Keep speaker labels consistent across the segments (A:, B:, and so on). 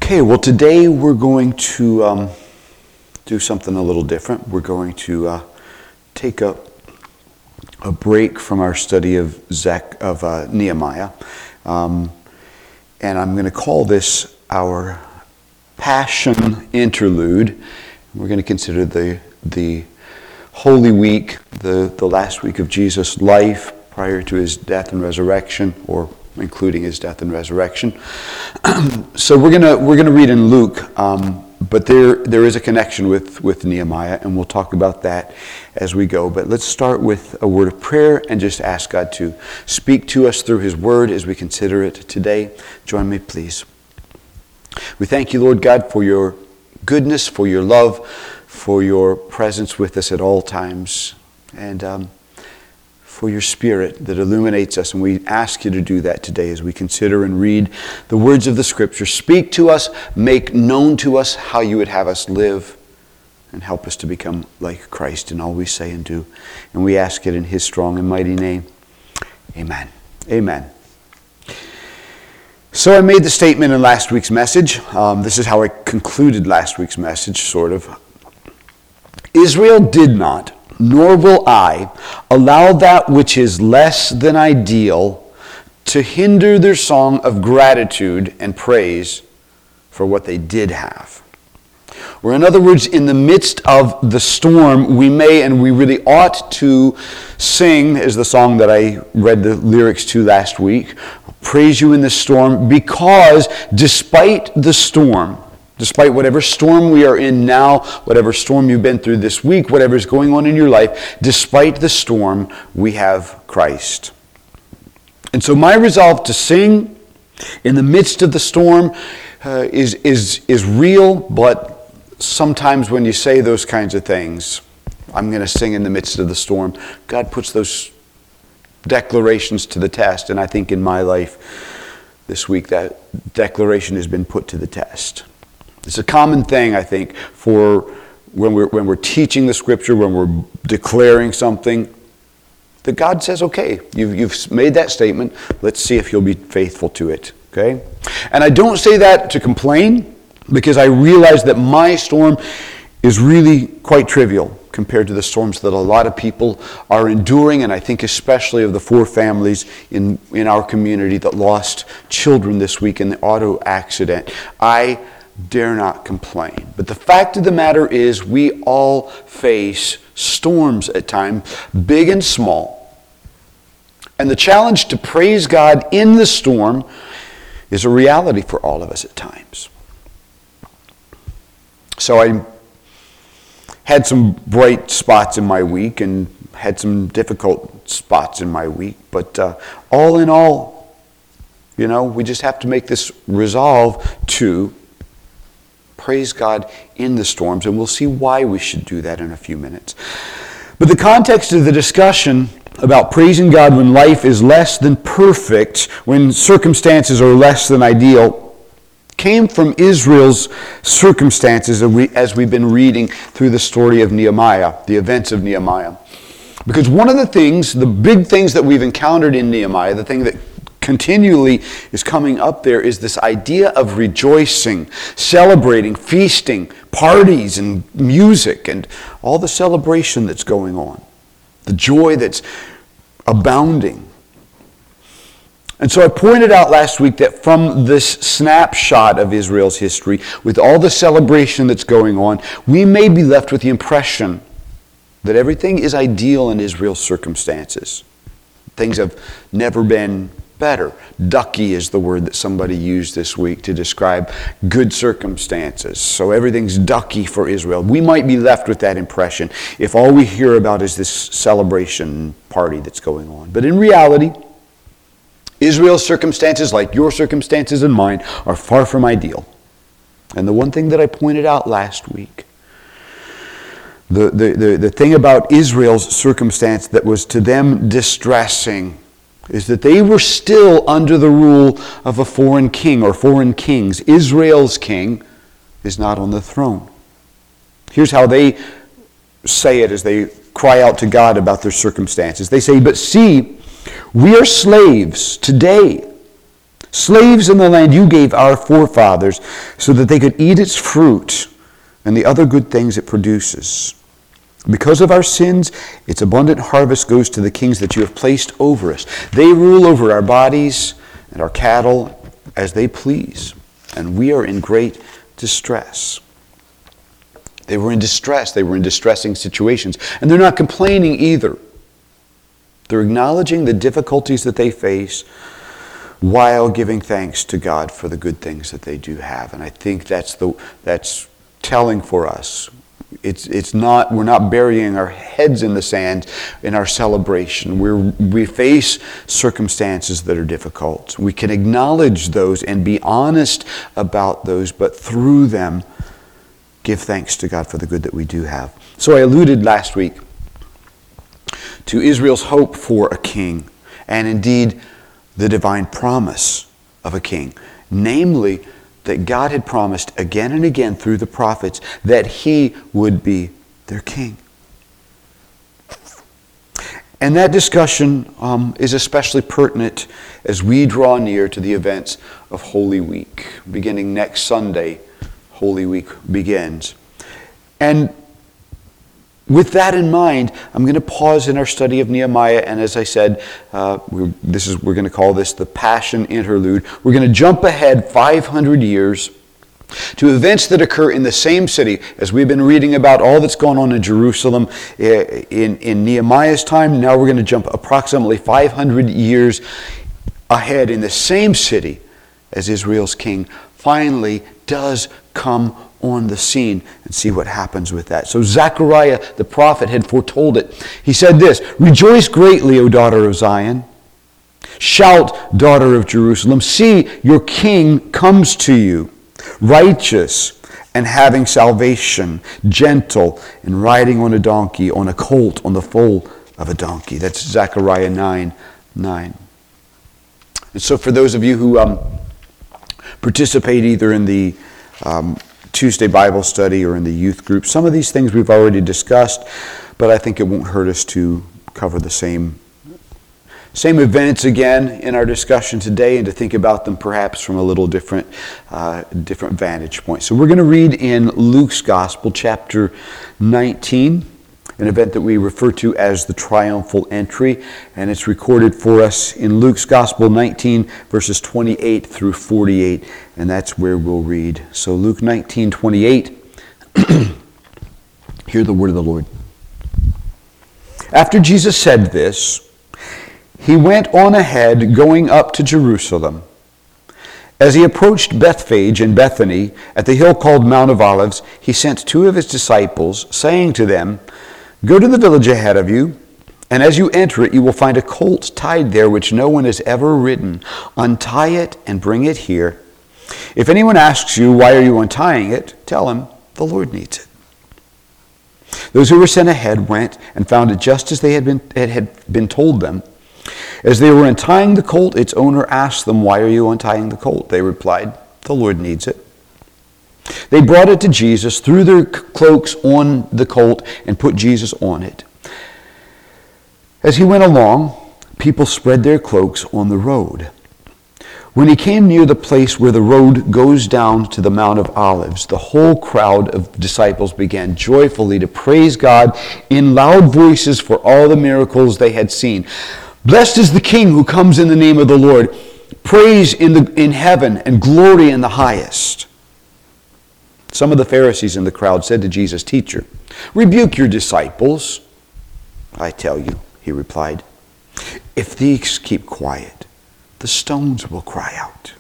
A: Okay, well today we're going to do something a little different. We're going to take a break from our study of Nehemiah, and I'm going to call this our Passion Interlude. We're going to consider the Holy Week, the last week of Jesus' life prior to his death and resurrection, or including his death and resurrection. So we're gonna read in Luke, but there is a connection with Nehemiah, and we'll talk about that as we go. But let's start with a word of prayer and just ask God to speak to us through his word as we consider it today. Join me, please. We thank you, Lord God, for your goodness, for your love, for your presence with us at all times, and for your Spirit that illuminates us. And we ask you to do that today as we consider and read the words of the Scripture. Speak to us, make known to us how you would have us live, and help us to become like Christ in all we say and do. And we ask it in his strong and mighty name. Amen. Amen. So I made the statement in last week's message. This is how I concluded last week's message, sort of. Israel did not, nor will I, allow that which is less than ideal to hinder their song of gratitude and praise for what they did have. Or in other words, in the midst of the storm, we may and we really ought to sing, as the song that I read the lyrics to last week, praise you in the storm, because despite the storm, despite whatever storm we are in now, whatever storm you've been through this week, whatever is going on in your life, despite the storm, we have Christ. And so my resolve to sing in the midst of the storm is real, but sometimes when you say those kinds of things, I'm going to sing in the midst of the storm, God puts those declarations to the test. And I think in my life this week, that declaration has been put to the test. It's a common thing, I think, for when we're teaching the Scripture, when we're declaring something, that God says, okay, you've made that statement, let's see if you'll be faithful to it, okay? And I don't say that to complain, because I realize that my storm is really quite trivial compared to the storms that a lot of people are enduring, and I think especially of the 4 families in our community that lost children this week in the auto accident. I dare not complain. But the fact of the matter is, we all face storms at times, big and small. And the challenge to praise God in the storm is a reality for all of us at times. So I had some bright spots in my week and had some difficult spots in my week. But all in all, we just have to make this resolve to praise God in the storms, and we'll see why we should do that in a few minutes. But the context of the discussion about praising God when life is less than perfect, when circumstances are less than ideal, came from Israel's circumstances as we've been reading through the story of Nehemiah, the events of Nehemiah. Because one of the big things that we've encountered in Nehemiah, the thing that continually is coming up there, is this idea of rejoicing, celebrating, feasting, parties and music and all the celebration that's going on, the joy that's abounding. And so I pointed out last week that from this snapshot of Israel's history, with all the celebration that's going on, we may be left with the impression that everything is ideal in Israel's circumstances. Things have never been better. Ducky is the word that somebody used this week to describe good circumstances. So everything's ducky for Israel. We might be left with that impression if all we hear about is this celebration party that's going on. But in reality, Israel's circumstances, like your circumstances and mine, are far from ideal. And the one thing that I pointed out last week, the thing about Israel's circumstance that was to them distressing, is that they were still under the rule of a foreign king or foreign kings. Israel's king is not on the throne. Here's how they say it as they cry out to God about their circumstances. They say, "But see, we are slaves today slaves in the land you gave our forefathers so that they could eat its fruit and the other good things it produces. Because of our sins, its abundant harvest goes to the kings that you have placed over us. They rule over our bodies and our cattle as they please, and we are in great distress. They were in distress. They were in distressing situations. And they're not complaining either. They're acknowledging the difficulties that they face while giving thanks to God for the good things that they do have. And I think that's telling for us. We're not burying our heads in the sand in our celebration. We face circumstances that are difficult. We can acknowledge those and be honest about those, but through them, give thanks to God for the good that we do have. So I alluded last week to Israel's hope for a king, and indeed the divine promise of a king. Namely, that God had promised again and again through the prophets that he would be their king. And that discussion is especially pertinent as we draw near to the events of Holy Week. Beginning next Sunday, Holy Week begins. And with that in mind, I'm going to pause in our study of Nehemiah, and as I said, we're going to call this the Passion Interlude. We're going to jump ahead 500 years to events that occur in the same city. As we've been reading about all that's going on in Jerusalem in Nehemiah's time, now we're going to jump approximately 500 years ahead in the same city as Israel's king finally does come on the scene, and see what happens with that. So Zechariah the prophet had foretold it. He said this, "Rejoice greatly, O daughter of Zion. Shout, daughter of Jerusalem. See, your king comes to you, righteous and having salvation, gentle and riding on a donkey, on a colt, on the foal of a donkey." That's Zechariah 9:9. And so for those of you who participate either in the Tuesday Bible study or in the youth group, some of these things we've already discussed, but I think it won't hurt us to cover the same events again in our discussion today, and to think about them perhaps from a little different vantage point. So we're going to read in Luke's Gospel, chapter 19, an event that we refer to as the triumphal entry, and it's recorded for us in Luke's Gospel 19, verses 28 through 48, and that's where we'll read. So Luke 19:28, hear the word of the Lord. After Jesus said this, he went on ahead, going up to Jerusalem. As he approached Bethphage and Bethany, at the hill called Mount of Olives, he sent two of his disciples, saying to them, "Go to the village ahead of you, and as you enter it, you will find a colt tied there which no one has ever ridden. Untie it and bring it here. If anyone asks you, 'Why are you untying it?' tell him, 'The Lord needs it.'" Those who were sent ahead went and found it just as it had been told them. As they were untying the colt, its owner asked them, "Why are you untying the colt?" They replied, "The Lord needs it." They brought it to Jesus, threw their cloaks on the colt, and put Jesus on it. As he went along, people spread their cloaks on the road. When he came near the place where the road goes down to the Mount of Olives, the whole crowd of disciples began joyfully to praise God in loud voices for all the miracles they had seen. "Blessed is the King who comes in the name of the Lord. Praise in heaven and glory in the highest." Some of the Pharisees in the crowd said to Jesus, "Teacher, rebuke your disciples." "I tell you," he replied, "if these keep quiet, the stones will cry out."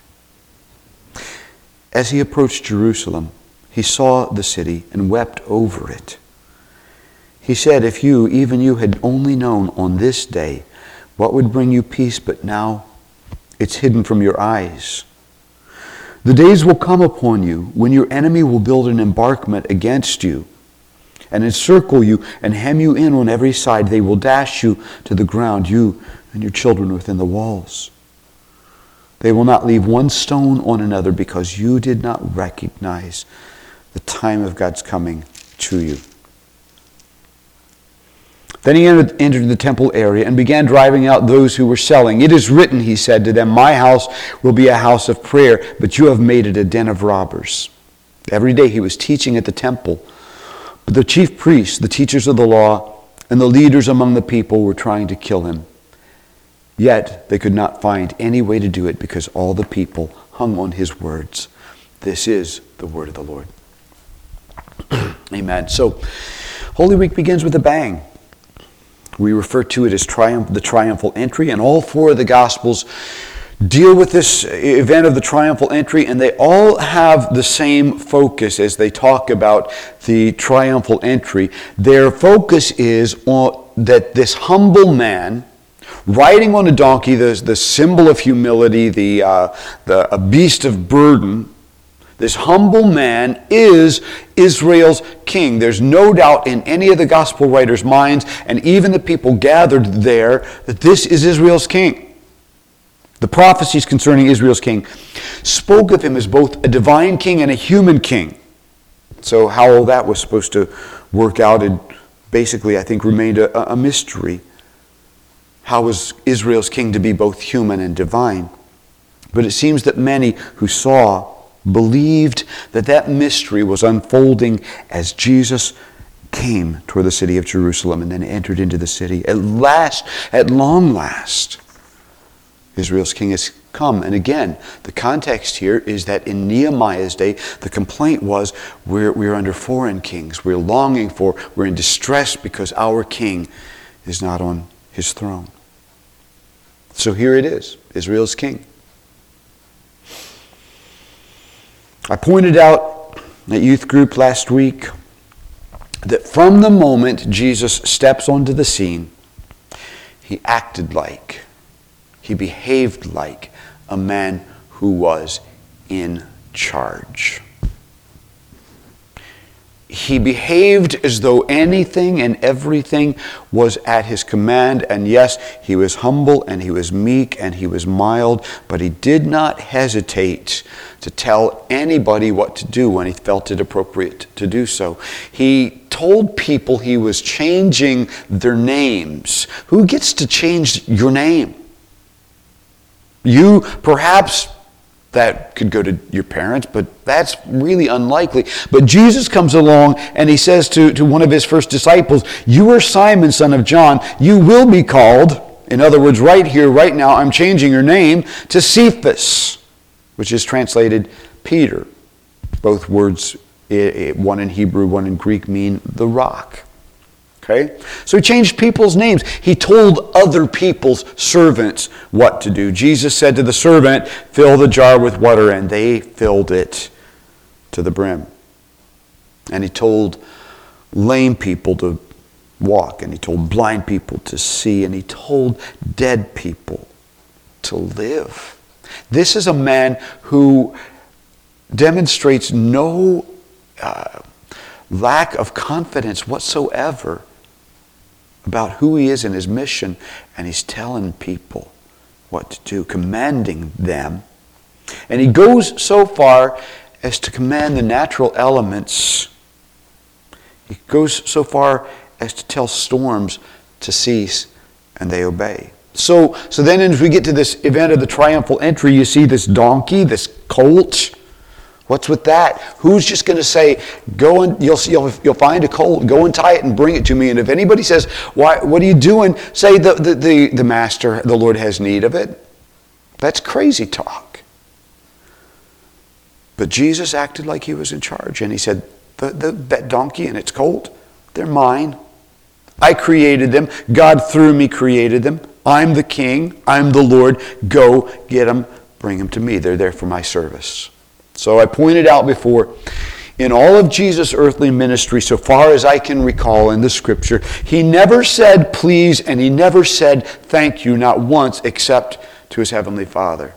A: As he approached Jerusalem, he saw the city and wept over it. He said, "If you, even you, had only known on this day what would bring you peace, but now it's hidden from your eyes. The days will come upon you when your enemy will build an embankment against you and encircle you and hem you in on every side. They will dash you to the ground, you and your children within the walls. They will not leave one stone on another because you did not recognize the time of God's coming to you." Then he entered the temple area and began driving out those who were selling. "It is written," he said to them, "My house will be a house of prayer, but you have made it a den of robbers." Every day he was teaching at the temple. But the chief priests, the teachers of the law, and the leaders among the people were trying to kill him. Yet they could not find any way to do it because all the people hung on his words. This is the word of the Lord. Amen. So, Holy Week begins with a bang. We refer to it as the triumphal entry, and all four of the Gospels deal with this event of the triumphal entry, and they all have the same focus as they talk about the triumphal entry. Their focus is on that this humble man, riding on a donkey, the symbol of humility, a beast of burden, this humble man is Israel's king. There's no doubt in any of the gospel writers' minds, and even the people gathered there, that this is Israel's king. The prophecies concerning Israel's king spoke of him as both a divine king and a human king. So how all that was supposed to work out, it basically, I think, remained a mystery. How was Israel's king to be both human and divine? But it seems that many who saw believed that mystery was unfolding as Jesus came toward the city of Jerusalem and then entered into the city. At long last, Israel's king has come. And again, the context here is that in Nehemiah's day, the complaint was, we're under foreign kings. We're longing for, we're in distress because our king is not on his throne. So here it is, Israel's king. I pointed out at youth group last week that from the moment Jesus steps onto the scene, he acted like, he behaved like a man who was in charge. He behaved as though anything and everything was at his command. And yes, he was humble and he was meek and he was mild, but he did not hesitate to tell anybody what to do when he felt it appropriate to do so. He told people he was changing their names. Who gets to change your name? You, perhaps. That could go to your parents, but that's really unlikely. But Jesus comes along and he says to one of his first disciples, "You are Simon, son of John. You will be called," in other words, right here, right now, I'm changing your name to Cephas, which is translated Peter. Both words, one in Hebrew, one in Greek, mean the rock. Okay? So he changed people's names. He told other people's servants what to do. Jesus said to the servant, "Fill the jar with water," and they filled it to the brim. And he told lame people to walk, and he told blind people to see, and he told dead people to live. This is a man who demonstrates no lack of confidence whatsoever about who he is and his mission, and he's telling people what to do, commanding them. And he goes so far as to command the natural elements. He goes so far as to tell storms to cease, and they obey. So then as we get to this event of the triumphal entry, you see this donkey, this colt. What's with that? Who's just going to say, "Go and you'll find a colt, go and tie it and bring it to me"? And if anybody says, "Why? What are you doing?" Say the master, the Lord has need of it. That's crazy talk. But Jesus acted like he was in charge, and he said, "That donkey and its colt, they're mine. I created them. God through me created them. I'm the king. I'm the Lord. Go get them, bring them to me. They're there for my service." So I pointed out before, in all of Jesus' earthly ministry, so far as I can recall in the scripture, he never said please and he never said thank you, not once, except to his heavenly Father.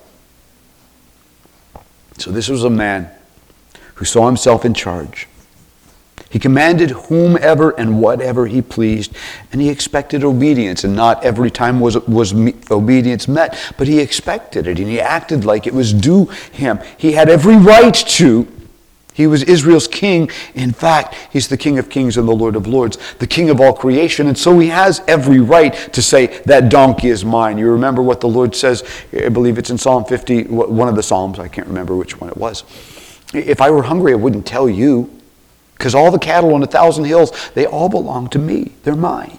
A: So this was a man who saw himself in charge. He commanded whomever and whatever he pleased, and he expected obedience. And not every time was obedience met, but he expected it, and he acted like it was due him. He had every right to, He was Israel's king. In fact, he's the King of kings and the Lord of lords, the king of all creation. And so he has every right to say, that donkey is mine. You remember what the Lord says, I believe it's in Psalm 50, one of the Psalms, I can't remember which one it was. If I were hungry, I wouldn't tell you, because all the cattle on 1,000 hills, they all belong to me. They're mine.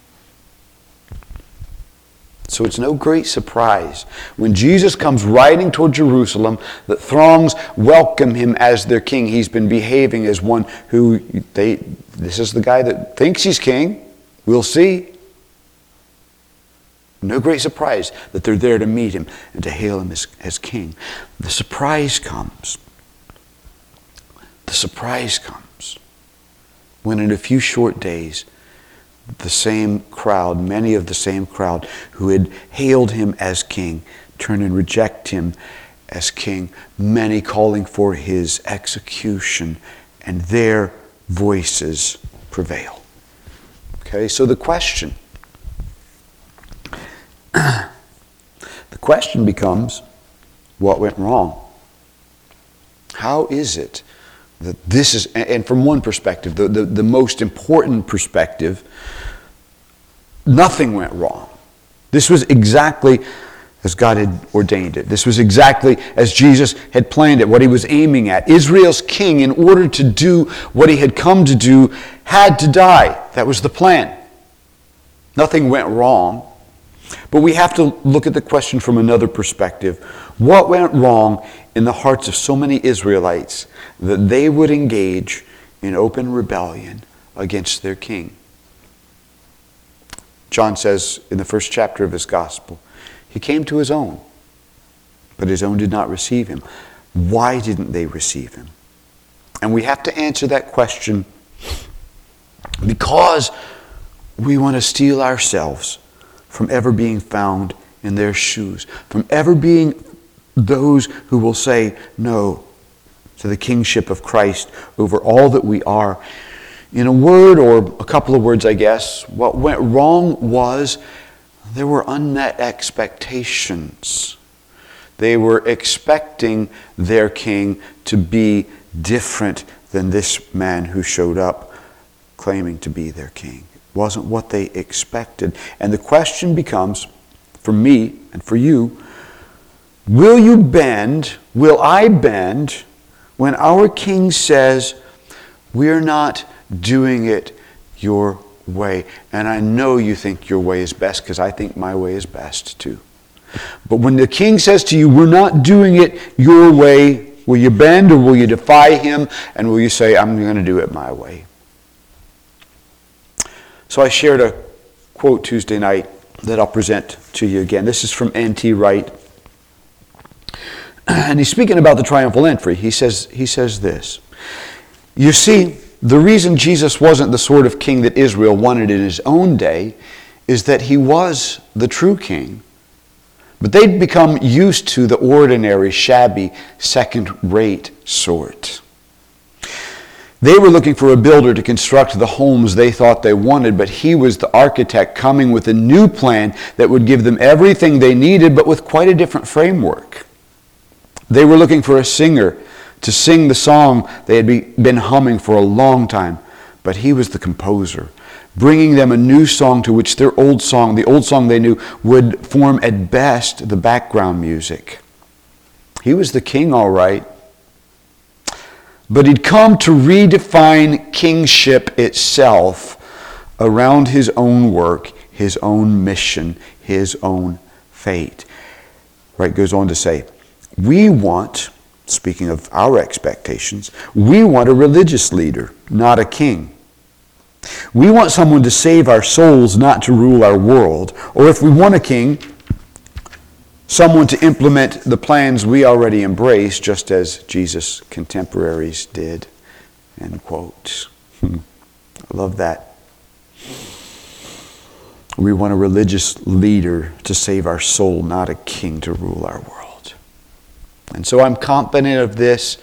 A: So it's no great surprise when Jesus comes riding toward Jerusalem that throngs welcome him as their king. He's been behaving as one who this is the guy that thinks he's king. We'll see. No great surprise that they're there to meet him and to hail him as king. The surprise comes. The surprise comes when in a few short days the same crowd, many of the same crowd who had hailed him as king, turn and reject him as king, many calling for his execution, and their voices prevail. Okay, so the question becomes, what went wrong? How is it that this is, and from one perspective, the most important perspective, nothing went wrong. This was exactly as God had ordained it. This was exactly as Jesus had planned it, what he was aiming at. Israel's king, in order to do what he had come to do, had to die. That was the plan. Nothing went wrong. But we have to look at the question from another perspective. What went wrong in the hearts of so many Israelites that they would engage in open rebellion against their king? John says in the first chapter of his gospel, he came to his own, but his own did not receive him. Why didn't they receive him? And we have to answer that question because we want to steel ourselves from ever being found in their shoes, from ever being those who will say no to the kingship of Christ over all that we are. In a word, or a couple of words, I guess, what went wrong was there were unmet expectations. They were expecting their king to be different than this man who showed up claiming to be their king. It wasn't what they expected. And the question becomes, for me and for you, will you bend, will I bend, when our king says, we're not doing it your way? And I know you think your way is best, because I think my way is best too. But when the king says to you, we're not doing it your way, will you bend or will you defy him? And will you say, I'm going to do it my way? So I shared a quote Tuesday night that I'll present to you again. This is from N.T. Wright. And he's speaking about the triumphal entry. He says this. You see, the reason Jesus wasn't the sort of king that Israel wanted in his own day is that he was the true king. But they'd become used to the ordinary, shabby, second-rate sort. They were looking for a builder to construct the homes they thought they wanted, but he was the architect coming with a new plan that would give them everything they needed, but with quite a different framework. They were looking for a singer to sing the song they had been humming for a long time, but he was the composer, bringing them a new song to which their old song, the old song they knew, would form at best the background music. He was the king, all right. But he'd come to redefine kingship itself around his own work, his own mission, his own fate. Right, goes on to say, we want, speaking of our expectations, we want a religious leader, not a king. We want someone to save our souls, not to rule our world. Or if we want a king, someone to implement the plans we already embrace, just as Jesus' contemporaries did. End quote. I love that. We want a religious leader to save our soul, not a king to rule our world. And so I'm confident of this.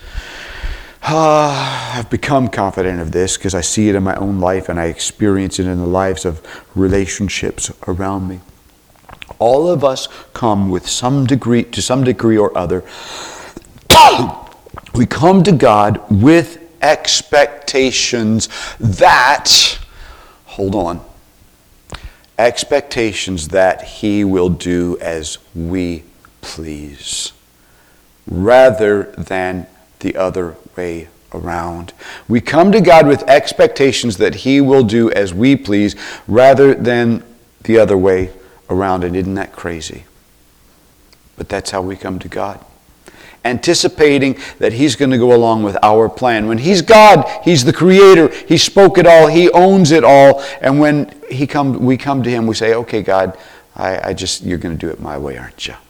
A: I've become confident of this because I see it in my own life and I experience it in the lives of relationships around me. All of us come with to some degree or other, We come to God with expectations that, hold on, expectations that He will do as we please, rather than the other way around. We come to God with expectations that He will do as we please, rather than the other way around. And isn't that crazy? But that's how we come to God. Anticipating that He's going to go along with our plan. When He's God, He's the Creator. He spoke it all. He owns it all. And when we come to Him, we say, okay, God, you're going to do it my way, aren't you?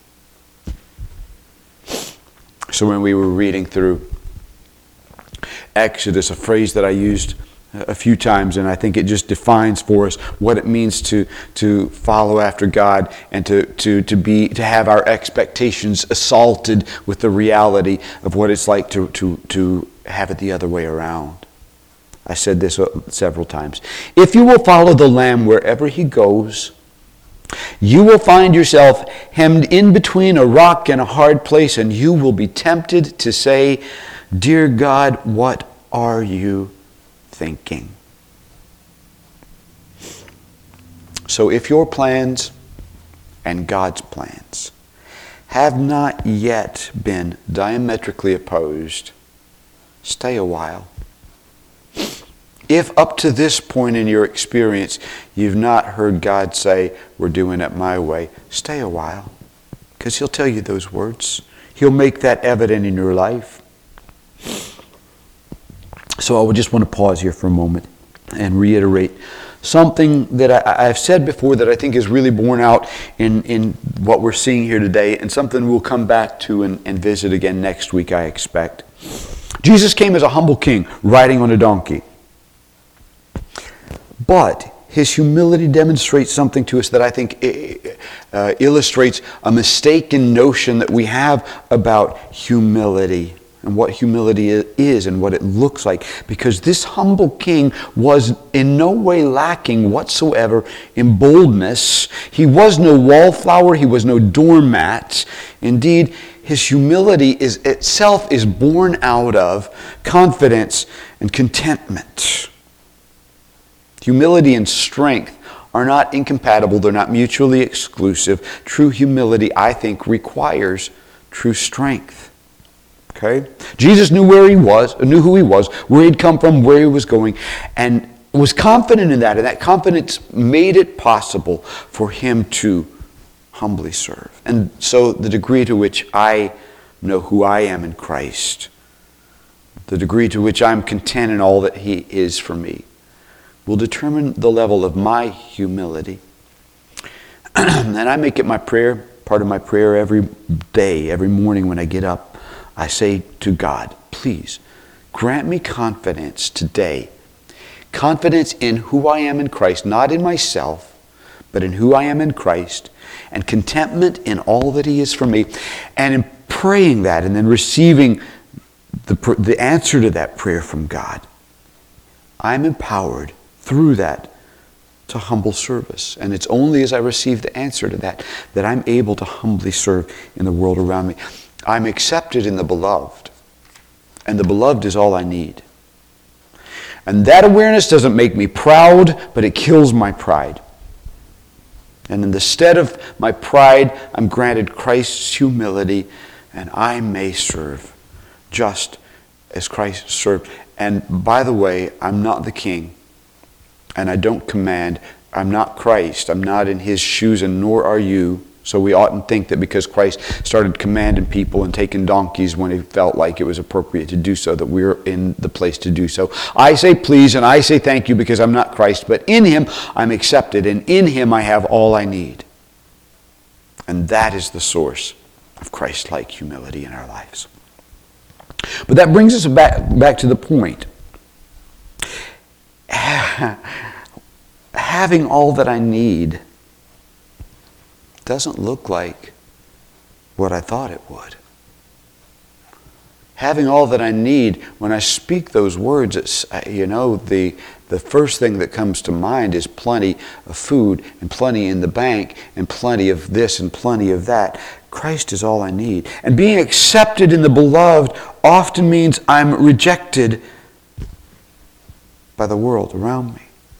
A: So when we were reading through Exodus, a phrase that I used a few times, and I think it just defines for us what it means to follow after God and to have our expectations assaulted with the reality of what it's like to have it the other way around. I said this several times. If you will follow the Lamb wherever He goes, you will find yourself hemmed in between a rock and a hard place, and you will be tempted to say, "Dear God, what are you thinking?" So if your plans and God's plans have not yet been diametrically opposed, stay a while. If up to this point in your experience you've not heard God say, "We're doing it my way," stay a while, because He'll tell you those words. He'll make that evident in your life. So I would just want to pause here for a moment and reiterate something that I've said before that I think is really borne out in what we're seeing here today, and something we'll come back to and visit again next week, I expect. Jesus came as a humble king riding on a donkey. But His humility demonstrates something to us that I think illustrates a mistaken notion that we have about humility and what humility is and what it looks like. Because this humble king was in no way lacking whatsoever in boldness. He was no wallflower. He was no doormat. Indeed, His humility itself is born out of confidence and contentment. Humility and strength are not incompatible. They're not mutually exclusive. True humility, I think, requires true strength. Okay? Jesus knew where He was, knew who He was, where He'd come from, where He was going, and was confident in that. And that confidence made it possible for Him to humbly serve. And so the degree to which I know who I am in Christ, the degree to which I'm content in all that He is for me, will determine the level of my humility. And I make it my prayer, part of my prayer every day, every morning when I get up. I say to God, please grant me confidence today. Confidence in who I am in Christ, not in myself, but in who I am in Christ, and contentment in all that He is for me. And in praying that and then receiving the answer to that prayer from God, I'm empowered through that to humble service. And it's only as I receive the answer to that I'm able to humbly serve in the world around me. I'm accepted in the Beloved, and the Beloved is all I need. And that awareness doesn't make me proud, but it kills my pride. And in the stead of my pride, I'm granted Christ's humility, and I may serve just as Christ served. And by the way, I'm not the king, and I don't command. I'm not Christ. I'm not in His shoes, and nor are you. So we oughtn't think that because Christ started commanding people and taking donkeys when He felt like it was appropriate to do so, that we're in the place to do so. I say please and I say thank you because I'm not Christ, but in Him I'm accepted, and in Him I have all I need. And that is the source of Christ-like humility in our lives. But that brings us back to the point. Having all that I need doesn't look like what I thought it would. Having all that I need, when I speak those words, it's, the first thing that comes to mind is plenty of food and plenty in the bank and plenty of this and plenty of that. Christ is all I need. And being accepted in the beloved often means I'm rejected by the world around me.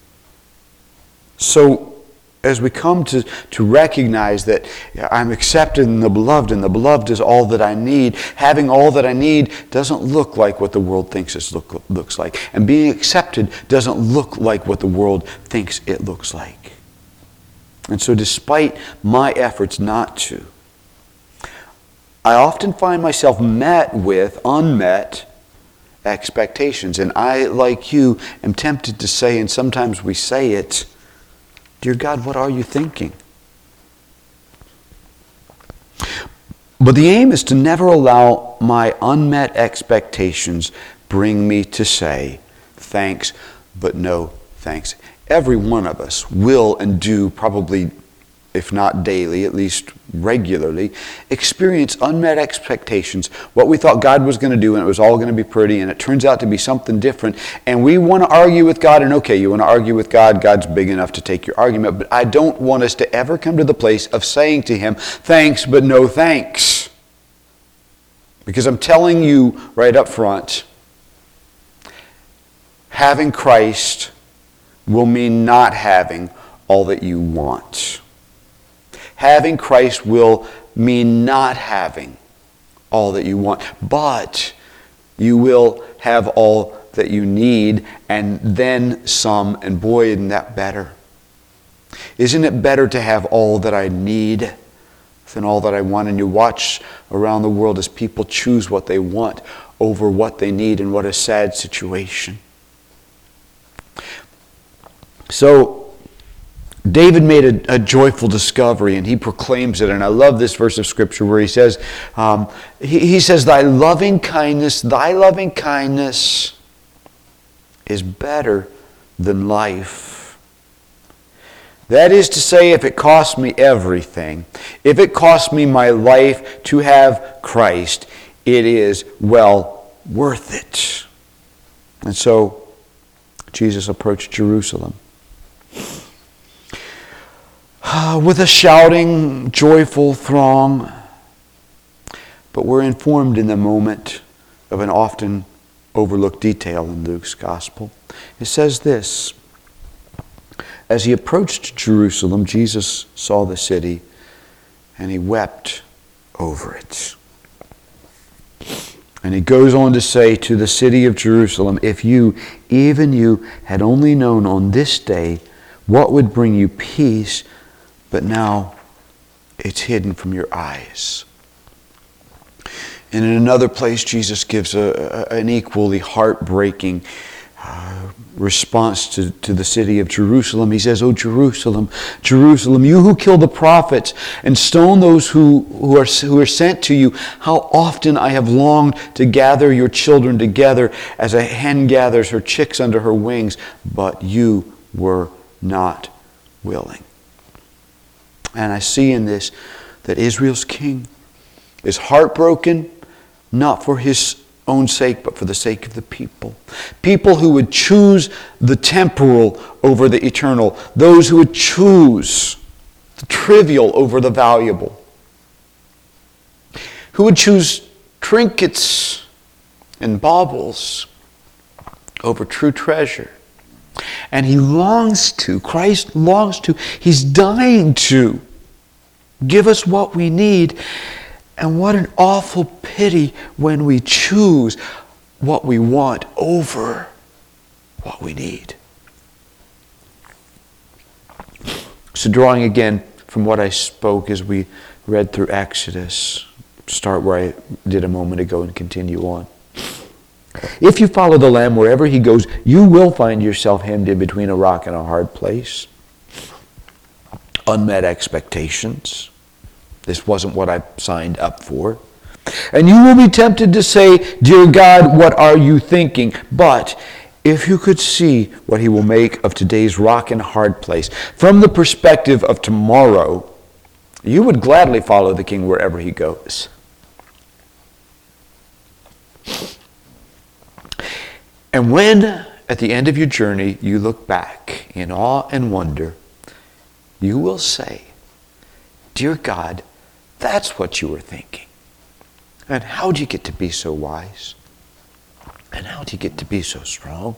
A: So as we come to recognize that I'm accepted in the beloved and the beloved is all that I need, having all that I need doesn't look like what the world thinks it looks like. And being accepted doesn't look like what the world thinks it looks like. And so despite my efforts not to, I often find myself met with unmet expectations. And I, like you, am tempted to say, and sometimes we say it, dear God, what are you thinking? But the aim is to never allow my unmet expectations bring me to say, thanks, but no thanks. Every one of us will and do probably, if not daily, at least regularly, experience unmet expectations, what we thought God was going to do, and it was all going to be pretty, and it turns out to be something different, and we want to argue with God, and okay, you want to argue with God, God's big enough to take your argument, but I don't want us to ever come to the place of saying to Him, thanks, but no thanks. Because I'm telling you right up front, having Christ will mean not having all that you want. Having Christ will mean not having all that you want, but you will have all that you need and then some, and boy, isn't that better? Isn't it better to have all that I need than all that I want? And you watch around the world as people choose what they want over what they need, and what a sad situation. So, David made a joyful discovery, and he proclaims it. And I love this verse of Scripture where he says, he says, thy loving kindness is better than life. That is to say, if it costs me everything, if it costs me my life to have Christ, it is well worth it. And so, Jesus approached Jerusalem with a shouting, joyful throng. But we're informed in the moment of an often overlooked detail in Luke's gospel. It says this: as he approached Jerusalem, Jesus saw the city, and he wept over it. And he goes on to say to the city of Jerusalem, if you, even you, had only known on this day what would bring you peace, but now it's hidden from your eyes. And in another place, Jesus gives an equally heartbreaking response to the city of Jerusalem. He says, "O Jerusalem, Jerusalem, you who kill the prophets and stone those who are sent to you, how often I have longed to gather your children together as a hen gathers her chicks under her wings, but you were not willing." And I see in this that Israel's king is heartbroken, not for his own sake, but for the sake of the people. People who would choose the temporal over the eternal. Those who would choose the trivial over the valuable. Who would choose trinkets and baubles over true treasure. And Christ longs to, he's dying to give us what we need. And what an awful pity when we choose what we want over what we need. So drawing again from what I spoke as we read through Exodus, start where I did a moment ago and continue on. If you follow the Lamb wherever he goes, you will find yourself hemmed in between a rock and a hard place. Unmet expectations. This wasn't what I signed up for. And you will be tempted to say, "Dear God, what are you thinking?" But if you could see what he will make of today's rock and hard place from the perspective of tomorrow, you would gladly follow the King wherever he goes.
B: And when, at the end of your journey, you look back in awe and wonder, you will say, dear God, that's what you were thinking. And how'd you get to be so wise? And how'd you get to be so strong?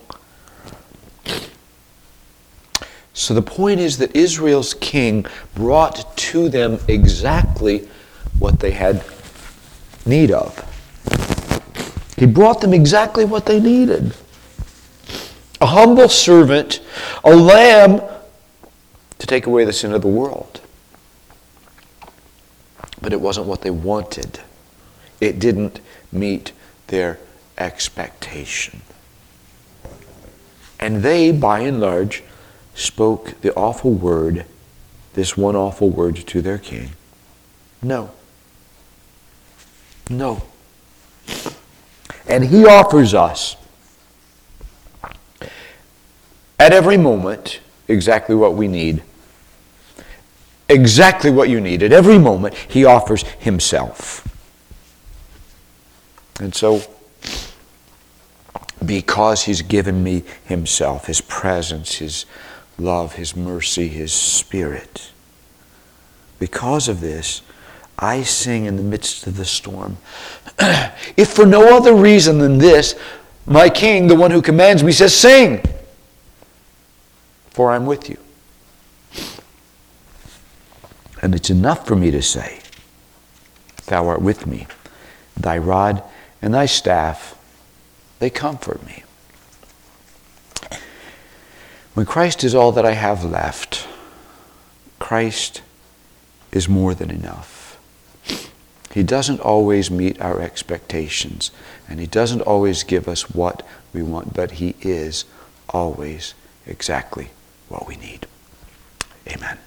B: So the point is that Israel's king brought to them exactly what they had need of. He brought them exactly what they needed. A humble servant, a lamb to take away the sin of the world. But it wasn't what they wanted. It didn't meet their expectation. And they, by and large, spoke the awful word, this one awful word to their king. No. No. And he offers us at every moment exactly what we need. Exactly what you need. At every moment, he offers himself. And so, because he's given me himself, his presence, his love, his mercy, his spirit, because of this, I sing in the midst of the storm. If for no other reason than this, my king, the one who commands me, says, sing, for I'm with you. And it's enough for me to say, thou art with me. Thy rod and thy staff, they comfort me. When Christ is all that I have left, Christ is more than enough. He doesn't always meet our expectations, and he doesn't always give us what we want, but he is always exactly what we need. Amen.